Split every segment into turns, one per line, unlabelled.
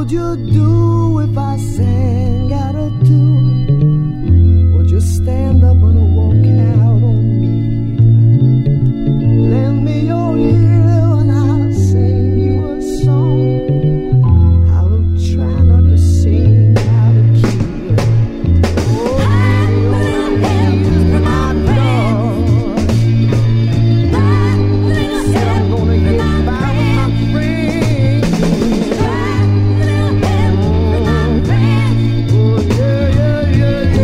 would you do if I sang out a tune? Would you stand up and walk out on me? Lend me your ear and I'll sing you a song. I'll try not to sing out of key. Oh, my Lord, said I'm gonna get by with my friends. Oh, yeah, yeah,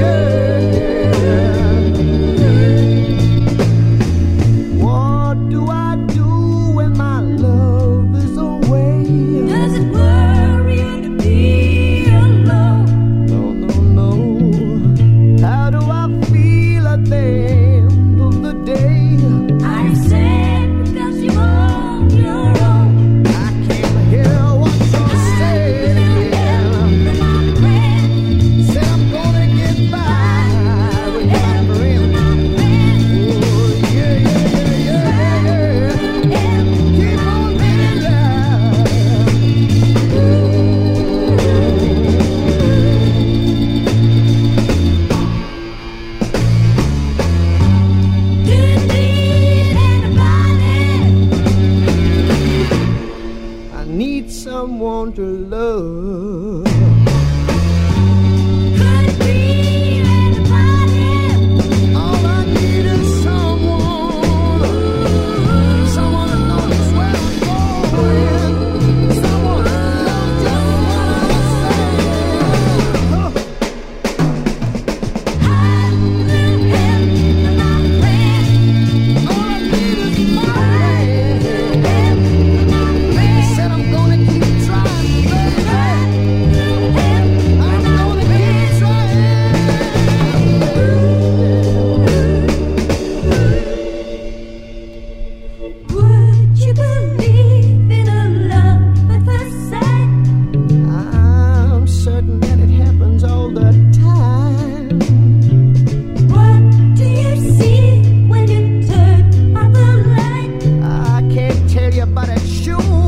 yeah. What do I do when my love is away?
Does it worry you to be alone?
No, no, no. How do I feel at the end of the day?
Are you sad because you're on your own?
I can't hear what you're saying. Said I'm gonna get by with my friend. Oh, yeah, yeah, yeah, yeah. Keep on being loud.
Do you need anybody?
I need someone to love.
Could it be anybody?
All I need is someone that knows where I'm going, someone that knows just what I'm saying.
I will help my friend.
All I need is my friend.
Friend.
Said I'm gonna keep trying, baby. I'm gonna keep trying.
Would you believe in a love at first sight?
I'm certain that it happens all the time.
What do you see when you turn on the light?
I can't tell you, but it sure